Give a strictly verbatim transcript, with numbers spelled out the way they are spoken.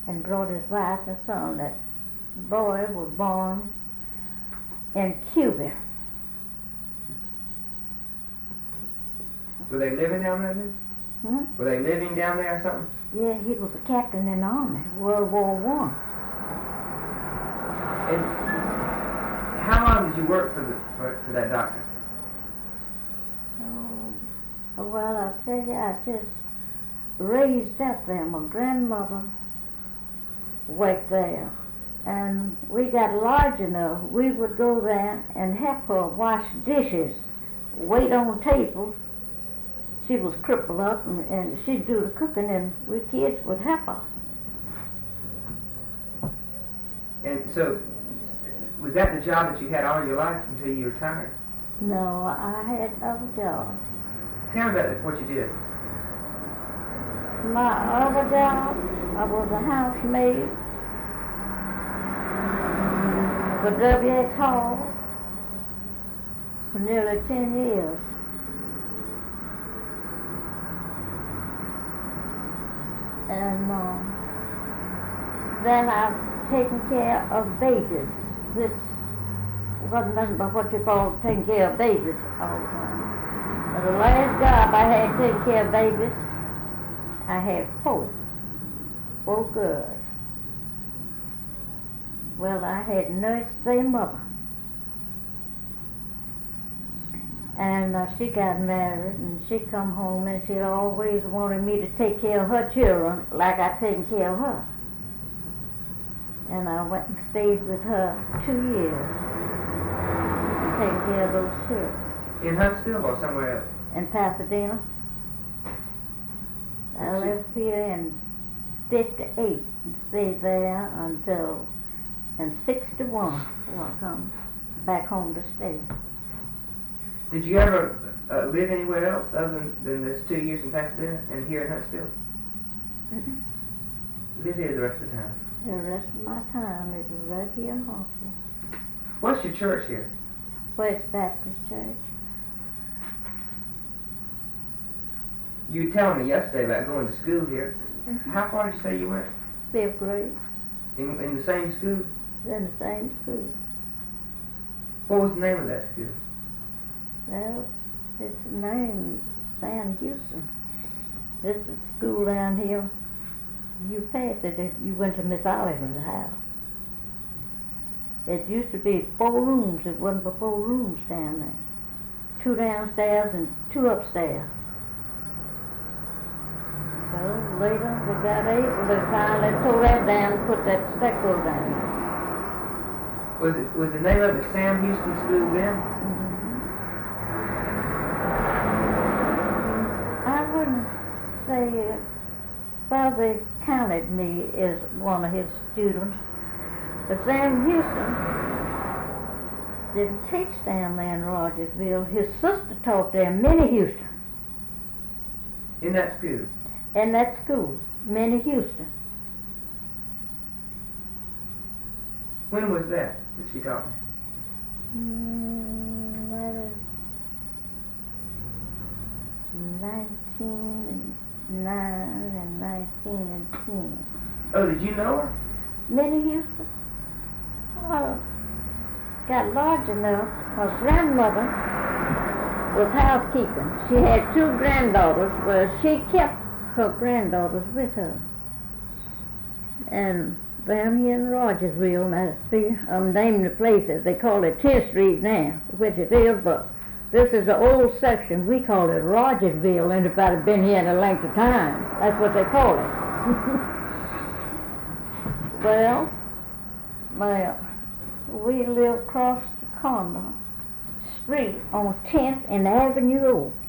and brought his wife and son. That boy was born in Cuba. Were they living down there then? Hmm? Were they living down there or something? Yeah, he was a captain in the army, World War One. And how long did you work for the for, for that doctor? Oh, well, I tell you, I just raised up there. My grandmother worked there, and we got large enough. We would go there and help her wash dishes, wait on tables. She was crippled up, and, and she'd do the cooking, and we kids would help her. And so, was that the job that you had all your life until you retired? No, I had other jobs. Tell me about what you did. My other job, I was a housemaid for W X Hall for nearly ten years. And uh, then I've taken care of babies, which wasn't nothing but what you call taking care of babies all the time. But the last job I had taking care of babies, I had four, four girls. Well, I had nursed their mother. And uh, she got married, and she come home, and she always wanted me to take care of her children like I taken care of her. And I went and stayed with her two years, and taking care of those children. In Huntsville or somewhere else? In Pasadena. I Let's see. left here in fifty-eight and stayed there until in sixty-one before I come back home to stay. Did you ever uh, live anywhere else other than, than this two years in Pasadena and here in Huntsville? Mm-mm. Live here the rest of the time. The rest of my time it was right here in Huntsville. What's your church here? West Baptist Church. You were telling me yesterday about going to school here. Mm-hmm. How far did you say you went? Fifth grade. In, in the same school? In the same school. What was the name of that school? Well, its name Sam Houston. This is school down here. You passed it if you went to Miss Oliver's house. It used to be four rooms. It wasn't but four rooms down there. Two downstairs and two upstairs. Well, later they got able to finally tore that down and put that stucco down. Was it was the name of it Sam Houston School then? Mm-hmm. I wouldn't say, uh, well, they counted me as one of his students. But Sam Houston didn't teach down there in Rogersville. His sister taught there, Minnie Houston, In that school? in that school, Minnie Houston. When was that that she taught me? Mm, that is nineteen and nine and nineteen and ten. Oh, did you know her? Minnie Houston? Well, got large enough. Her grandmother was housekeeping. She had two granddaughters. Well, she kept her granddaughters with her. And down here in Rogersville, now see, I'm naming the places. They call it tenth Street now, which it is, but this is the old section. We call it Rogersville, and if I'd have been here in a length of time, that's what they call it. Well, well, we live across the corner street on tenth and Avenue Road.